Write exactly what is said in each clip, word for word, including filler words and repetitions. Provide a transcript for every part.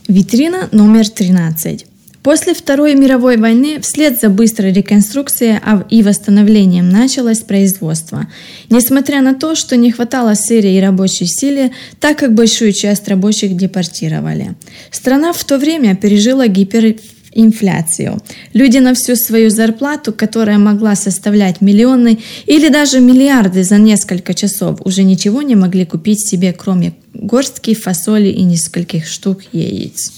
Витрина номер тринадцать. После Второй мировой войны вслед за быстрой реконструкцией и восстановлением началось производство. Несмотря на то, что не хватало сырья и рабочей силы, так как большую часть рабочих депортировали. Страна в то время пережила гиперинфляцию. Люди на всю свою зарплату, которая могла составлять миллионы или даже миллиарды за несколько часов, уже ничего не могли купить себе, кроме горстки фасоли и нескольких штук яиц.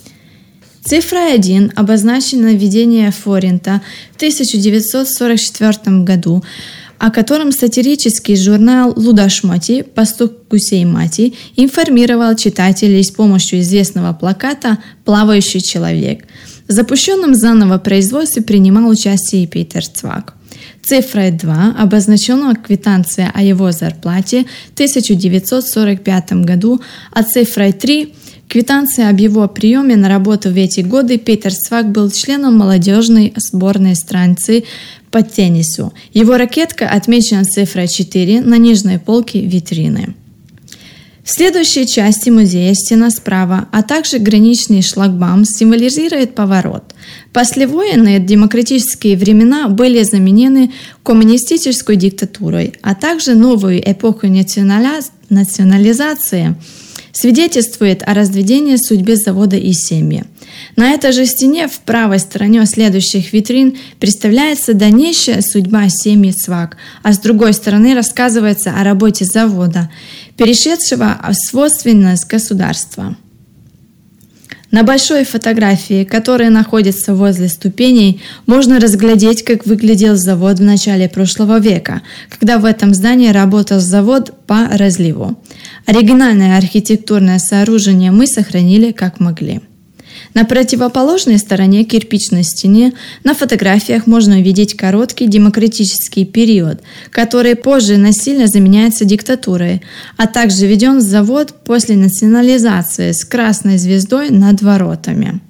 Цифра один обозначена введение форинта в тысяча девятьсот сорок четвёртом году, о котором сатирический журнал «Лудашмоти» «Пастух гусей мати» информировал читателей с помощью известного плаката «Плавающий человек». В запущенном заново производстве принимал участие и Питер Цвак. Цифрой два обозначена квитанция о его зарплате в тысяча девятьсот сорок пятом году, а цифрой три квитанция об его приеме на работу в эти годы. Питер Цвак был членом молодежной сборной страны по теннису. Его ракетка отмечена цифрой четыре на нижней полке витрины. В следующей части музея стена справа, а также граничный шлагбаум символизирует поворот. Послевоенные демократические времена были заменены коммунистической диктатурой, а также новую эпоху национализации свидетельствует о разведении судьбы завода и семьи. На этой же стене в правой стороне следующих витрин представляется дальнейшая судьба семьи Цвак, а с другой стороны рассказывается о работе завода, перешедшего в свойственность государства. На большой фотографии, которая находится возле ступеней, можно разглядеть, как выглядел завод в начале прошлого века, когда в этом здании работал завод по разливу. Оригинальное архитектурное сооружение мы сохранили как могли. На противоположной стороне кирпичной стены на фотографиях можно увидеть короткий демократический период, который позже насильно заменяется диктатурой, а также введен завод после национализации с красной звездой над воротами.